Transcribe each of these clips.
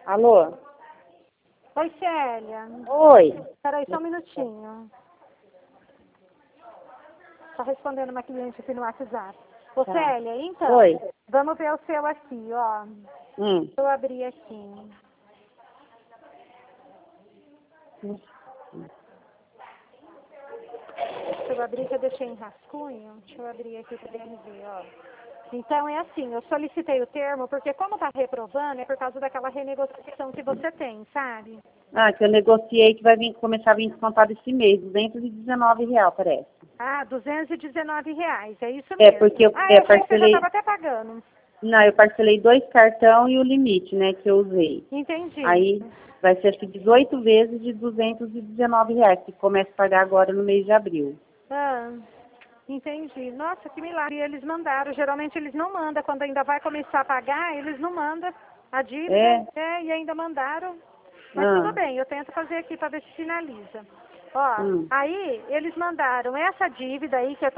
Alô? Oi, Célia. Oi. Peraí, só um minutinho. Só respondendo uma cliente aqui no WhatsApp. Ô, Tá. Célia, então, Oi. vamos ver o seu aqui, ó. Eu abri aqui. Deixa eu abrir que eu deixei em rascunho. Deixa eu abrir aqui para ele ver, ó. Então, é assim, eu solicitei o termo porque como tá reprovando, é por causa daquela renegociação que você tem, sabe? Ah, que eu negociei que vai começar a vir descontado esse mês, R$219, parece. Ah, R$219, é isso É, mesmo. porque eu Eu achei que você já parcelei... estava até pagando. Não, eu parcelei 2 cartão e o limite, né, que eu usei. Entendi. Aí vai ser acho que 18 vezes de R$219, que começa a pagar agora no mês de abril. Ah, entendi. Nossa, que milagre. E eles mandaram. Geralmente eles não mandam. Quando ainda vai começar a pagar, eles não mandam a dívida. E ainda mandaram. Mas tudo bem, eu tento fazer aqui para ver se finaliza. Ó, aí eles mandaram essa dívida aí, que é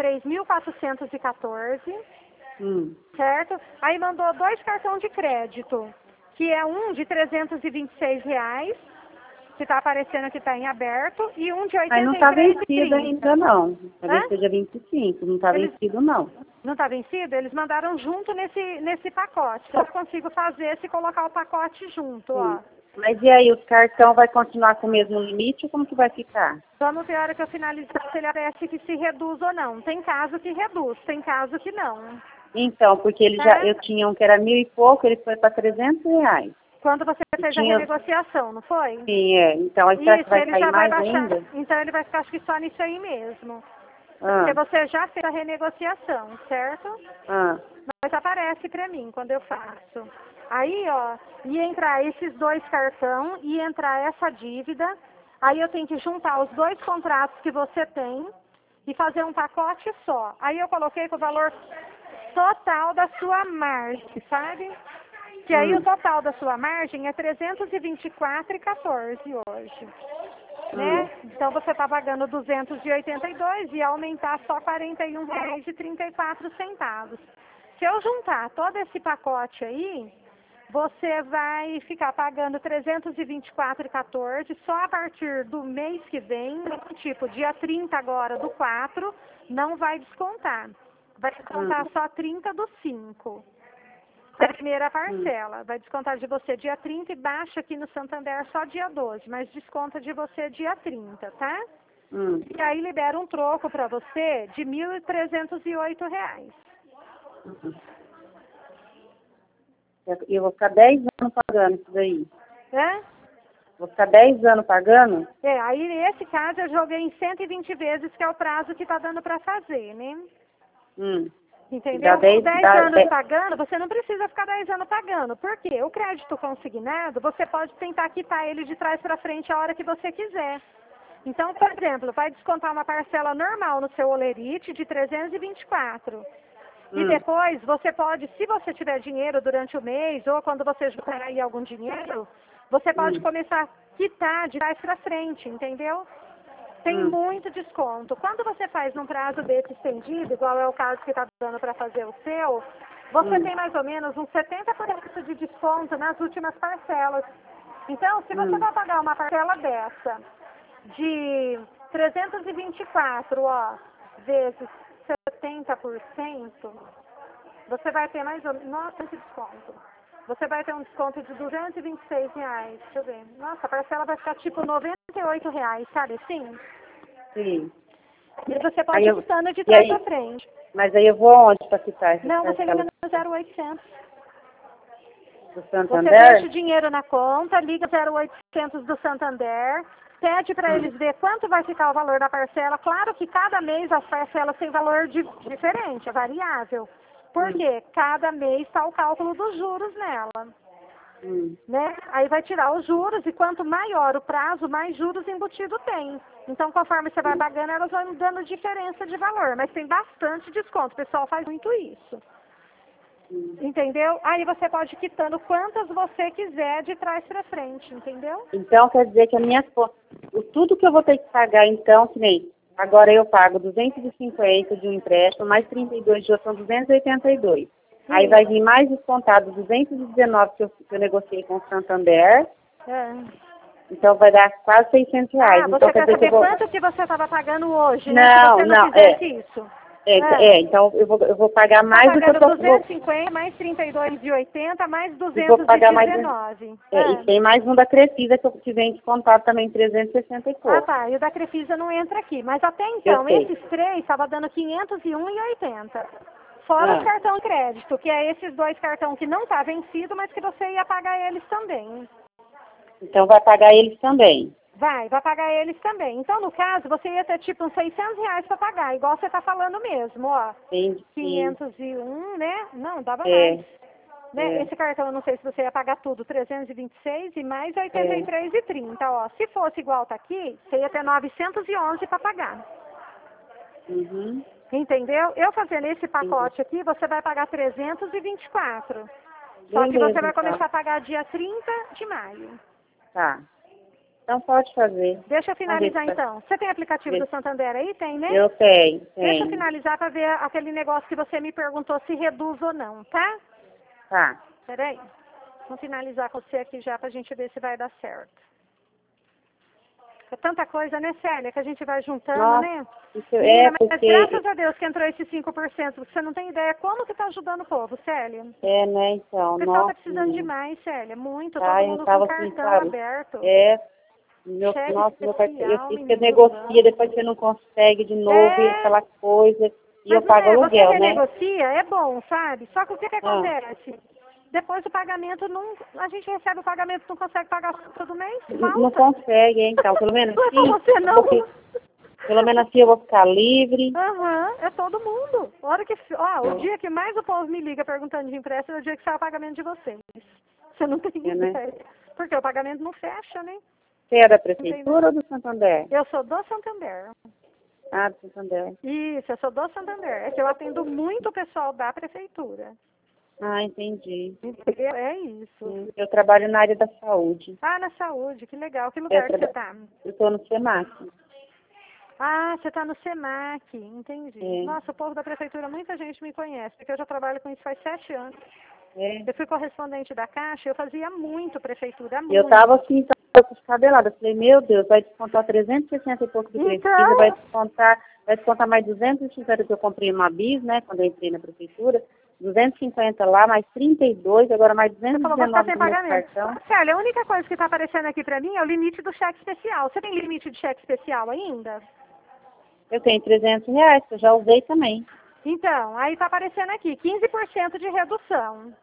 3.414, certo? Aí mandou 2 cartões de crédito, que é um de R$326, que está aparecendo que está em aberto, e um de Aí não está vencido 83,30. ainda não. Talvez Hã? seja 25, não está vencido não. Não está vencido? Eles mandaram junto nesse pacote. Eu consigo fazer se colocar o pacote junto, ó. Mas e aí, o cartão vai continuar com o mesmo limite ou como que vai ficar? Vamos ver a hora que eu finalizar se ele aparece que se reduz ou não. Tem caso que reduz, tem caso que não. Então, porque ele eu tinha um que era 1.000 e pouco, ele foi para R$300. Quando você fez a renegociação, não foi? Sim, é. Então, aí será que vai ele cair já vai mais baixar. ainda? Então ele vai ficar acho que só nisso aí mesmo. Porque você já fez a renegociação, certo? Mas aparece pra mim quando eu faço. Aí, ó, ia entrar esses 2 cartão, ia entrar essa dívida. Aí eu tenho que juntar os 2 contratos que você tem e fazer um pacote só. Aí eu coloquei com o valor total da sua margem, sabe? Que aí o total da sua margem é 324,14 hoje. Né? Então você está pagando 282 e ia aumentar só R$41,34. Se eu juntar todo esse pacote aí, você vai ficar pagando 324,14 só a partir do mês que vem, tipo dia 30 agora do 4, não vai descontar. Vai descontar só 30 do 5. A primeira parcela. Vai descontar de você dia 30 e baixa aqui no Santander só dia 12, mas desconta de você dia 30, tá? E aí libera um troco para você de R$1.308. Eu vou ficar 10 anos pagando isso daí. Hã? Vou ficar 10 anos pagando? Aí nesse caso eu joguei em 120 vezes, que é o prazo que tá dando para fazer, né? Entendeu? Com 10 anos pagando, você não precisa ficar 10 anos pagando. Por quê? O crédito consignado, você pode tentar quitar ele de trás para frente a hora que você quiser. Então, por exemplo, vai descontar uma parcela normal no seu Olerite de 324. E depois você pode, se você tiver dinheiro durante o mês, ou quando você juntar aí algum dinheiro, você pode começar a quitar de trás para frente, entendeu? Tem muito desconto. Quando você faz num prazo desse estendido, igual é o caso que está dando para fazer o seu, você tem mais ou menos uns 70% de desconto nas últimas parcelas. Então, se você vai pagar uma parcela dessa de 324, ó, vezes 70%, você vai ter mais ou menos, nossa, que desconto. Você vai ter um desconto de R$226. Deixa eu ver. Nossa, a parcela vai ficar tipo R$98, sabe assim? Sim. E você pode ir quitando de trás pra frente. Mas aí eu vou aonde para quitar essa Não, você parcela? liga no 0800. Do Santander? Você deixa o dinheiro na conta, liga 0800 do Santander, pede para eles ver quanto vai ficar o valor da parcela. Claro que cada mês as parcelas têm valor diferente, é variável. Porque cada mês está o cálculo dos juros nela. Né? Aí vai tirar os juros e quanto maior o prazo, mais juros embutido tem. Então, conforme você vai pagando, elas vão dando diferença de valor. Mas tem bastante desconto. O pessoal faz muito isso. Entendeu? Aí você pode ir quitando quantas você quiser de trás para frente, entendeu? Então, quer dizer que a minha tudo que eu vou ter que pagar, então, que nem agora eu pago 250 de um empréstimo, mais 32 de outro, são 282. Aí vai vir mais descontado 219 que eu negociei com o Santander. Então vai dar quase R$600. Você então, quer saber quanto que você estava pagando hoje, né? Não, se você não fizesse isso. Então eu vou pagar mais do que eu tô... 250, mais 32,80, mais 219. Vou pagar mais e tem mais um da Crefisa que vem descontado também, 360 e pouco. Tá. E o da Crefisa não entra aqui. Mas até então, esses três estava dando 501,80. Fora o cartão de crédito, que é esses 2 cartões que não tá vencido, mas que você ia pagar eles também. Então vai pagar eles também? Vai pagar eles também. Então, no caso, você ia ter tipo uns R$600 para pagar, igual você tá falando mesmo, ó. Sim. 501, né? Não, dava mais. Né? Esse cartão, eu não sei se você ia pagar tudo, 326 e mais 83,30, ó. Se fosse igual tá aqui, você ia ter 911 para pagar. Entendeu? Eu fazendo esse pacote aqui, você vai pagar 324. Só que você vai começar a pagar dia 30 de maio. Tá. Então pode fazer. Deixa eu finalizar então. Você tem aplicativo do Santander aí? Tem, né? Eu tenho. Deixa eu finalizar para ver aquele negócio que você me perguntou se reduz ou não, tá? Tá. Peraí. Vamos finalizar com você aqui já pra gente ver se vai dar certo. É tanta coisa, né, Célia, que a gente vai juntando, né? Mas graças a Deus que entrou esse 5%, porque você não tem ideia como que tá ajudando o povo, Célia. Né, então. O pessoal tá precisando demais, Célia, muito. Todo mundo com cartão aberto. Meu cartão, você negocia, depois você não consegue de novo, e aquela coisa, e eu pago aluguel, você né? Negocia, é bom, sabe? Só que o que acontece? Depois do pagamento, a gente recebe o pagamento, não consegue pagar todo mês? Não consegue, então, pelo menos assim. Não é você, não. Pelo menos assim eu vou ficar livre. É todo mundo. O dia que mais o povo me liga perguntando de empréstimo é o dia que sai o pagamento de vocês. Você não tem ideia. Né? Porque o pagamento não fecha, né? Você é da Prefeitura ou do Santander? Eu sou do Santander. Do Santander. Isso, eu sou do Santander. É que eu atendo muito o pessoal da Prefeitura. Entendi. É isso. Eu trabalho na área da saúde. Na saúde, que legal. Que lugar que você está? Eu estou no SEMAC. Você está no SEMAC, entendi. Nossa, o povo da Prefeitura, muita gente me conhece, porque eu já trabalho com isso faz 7 anos. Eu fui correspondente da Caixa, eu fazia muito Prefeitura, muito. Eu estava assim, descabelada. Eu falei, meu Deus, vai descontar 360 e pouco de Prefeitura, vai descontar mais 250 que eu comprei uma bis, né, quando eu entrei na Prefeitura. 250 lá, mais 32, agora mais 219 do meu cartão. Célia, a única coisa que está aparecendo aqui para mim é o limite do cheque especial. Você tem limite de cheque especial ainda? Eu tenho R$300, que eu já usei também. Então, aí está aparecendo aqui, 15% de redução.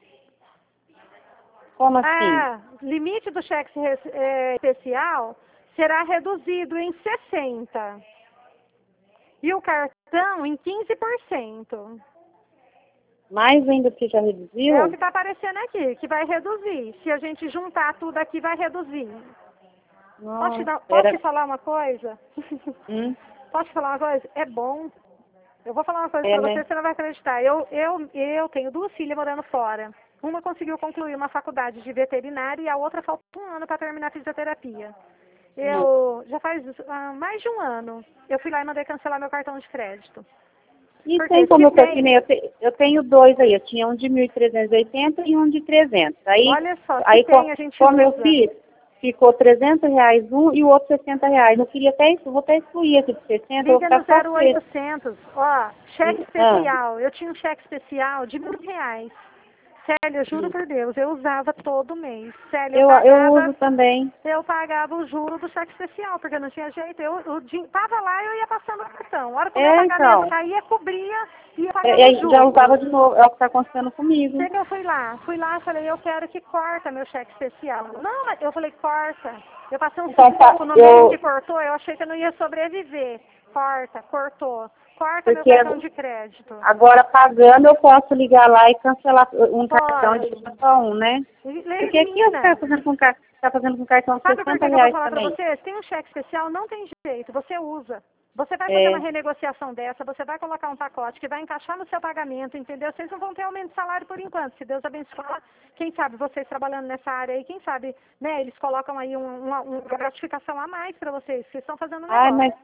Como assim? Limite do cheque especial será reduzido em 60%. E o cartão em 15%. Mais ainda que já reduziu? É o que está aparecendo aqui, que vai reduzir. Se a gente juntar tudo aqui, vai reduzir. Nossa, posso te falar uma coisa? Posso te falar uma coisa? É bom. Eu vou falar uma coisa para você não vai acreditar. Eu tenho 2 filhas morando fora. Uma conseguiu concluir uma faculdade de veterinária e a outra falta 1 ano para terminar a fisioterapia. Já faz mais de 1 ano, eu fui lá e mandei cancelar meu cartão de crédito. E tem como eu tenho 2 aí, eu tinha um de 1.380 e um de 300. Olha só, a gente como eu fiz, ficou R$300 um e o outro R$60. Eu queria vou até excluir esse de 60. Liga no 0800, cheque especial. Eu tinha um cheque especial de R$1.000. Célia, eu juro por Deus, eu usava todo mês. Célia, eu uso também. Eu pagava o juro do cheque especial, porque não tinha jeito. Eu tava lá e eu ia passando o cartão. A hora que o meu pagamento caía, cobria e ia pagando o juro. Já usava de novo, é o que está acontecendo comigo. Sei que eu fui lá e falei, eu quero que corta meu cheque especial. Não, mas eu falei, corta. Eu passei um sufoco no meio que cortou, eu achei que eu não ia sobreviver. Cortou. Corta meu cartão de crédito. Agora, pagando, eu posso ligar lá e cancelar um cartão de só um, né? Porque aqui eu está fazendo com cartão de R$60 também. Sabe por que eu vou falar para você? Se tem um cheque especial, não tem jeito, você usa. Você vai fazer uma renegociação dessa, você vai colocar um pacote que vai encaixar no seu pagamento, entendeu? Vocês não vão ter aumento de salário por enquanto. Se Deus abençoar, quem sabe vocês trabalhando nessa área aí, quem sabe, né, eles colocam aí uma gratificação a mais para vocês estão fazendo um negócio.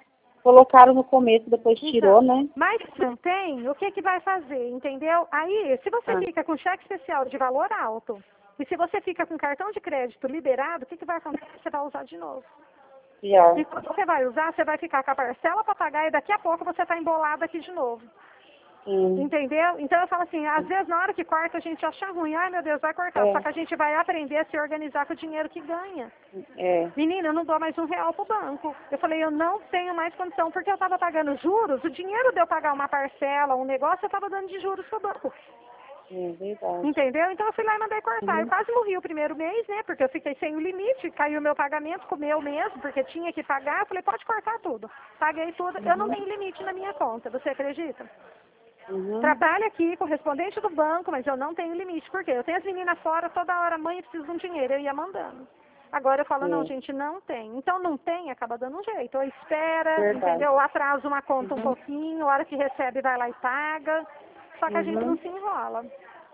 colocaram no começo, depois tirou, né? Mas não tem, o que que vai fazer, entendeu? Aí, se você fica com cheque especial de valor alto, e se você fica com cartão de crédito liberado, o que que vai acontecer? Você vai usar de novo. Pior. E quando você vai usar, você vai ficar com a parcela para pagar e daqui a pouco você está embolado aqui de novo. Entendeu? Então eu falo assim, às vezes na hora que corta a gente acha ruim, ai meu Deus, vai cortar. Só que a gente vai aprender a se organizar com o dinheiro que ganha. Menina, eu não dou mais R$1 pro banco. Eu falei, eu não tenho mais condição, porque eu estava pagando juros, o dinheiro de eu pagar uma parcela, um negócio, eu estava dando de juros pro banco. Verdade. Entendeu? Então eu fui lá e mandei cortar. Eu quase morri o primeiro mês, né? Porque eu fiquei sem o limite, caiu o meu pagamento, comeu mesmo, porque tinha que pagar. Eu falei, pode cortar tudo. Paguei tudo. Eu não tenho limite na minha conta, você acredita? Trabalho aqui, correspondente do banco, mas eu não tenho limite. Por quê? Eu tenho as meninas fora, toda hora, mãe, preciso de um dinheiro, eu ia mandando. Agora eu falo, não, gente, não tem. Então não tem, acaba dando um jeito. Ou espera, entendeu? Ou atrasa uma conta um pouquinho, a hora que recebe vai lá e paga. Só que a gente não se enrola.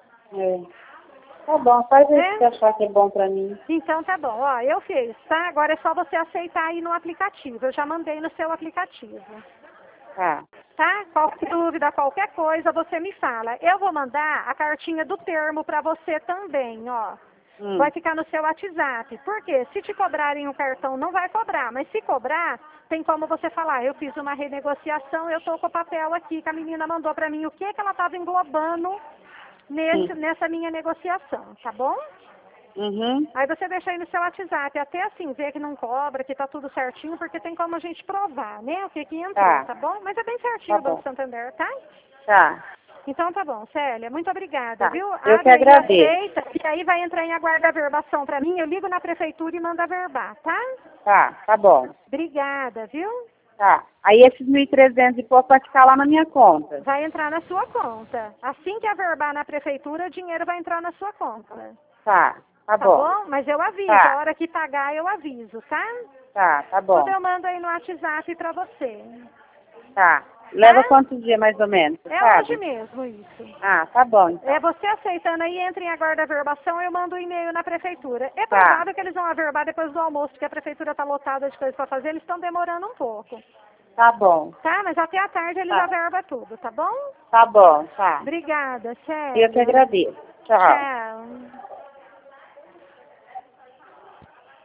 Tá bom, faz o que você achar que é bom pra mim. Então tá bom, ó, eu fiz, tá? Agora é só você aceitar aí no aplicativo. Eu já mandei no seu aplicativo. Tá? Qualquer dúvida, qualquer coisa, você me fala. Eu vou mandar a cartinha do termo pra você também, ó. Vai ficar no seu WhatsApp. Por quê? Se te cobrarem o cartão, não vai cobrar. Mas se cobrar, tem como você falar, eu fiz uma renegociação, eu tô com o papel aqui, que a menina mandou pra mim o que ela estava englobando nessa minha negociação, tá bom? Aí você deixa aí no seu WhatsApp, até assim, ver que não cobra, que tá tudo certinho, porque tem como a gente provar, né? O que que entrou, tá bom? Mas é bem certinho o Banco Santander, tá? Tá. Então tá bom, Célia, muito obrigada, viu? Eu que agradeço. Aceita, e aí vai entrar em aguardo a verbação pra mim, eu ligo na prefeitura e mando a verbar, tá? Tá bom. Obrigada, viu? Tá. Aí esses 1.300 e pouco vai ficar lá na minha conta. Vai entrar na sua conta. Assim que averbar na prefeitura, o dinheiro vai entrar na sua conta. Tá bom. Mas eu aviso, a hora que pagar eu aviso, tá? Tá bom. Tudo eu mando aí no WhatsApp pra você. Tá. Leva quantos dias mais ou menos, sabe? Hoje mesmo isso. Tá bom. Então. É você aceitando aí, entra em aguarda a verbação, eu mando um e-mail na prefeitura. É provável que eles vão averbar depois do almoço, porque a prefeitura tá lotada de coisas pra fazer, eles estão demorando um pouco. Tá bom. Tá, mas até a tarde eles averbam tudo, tá bom? Tá bom, tá. Obrigada, Célia. Eu que agradeço. Tchau. Tchau.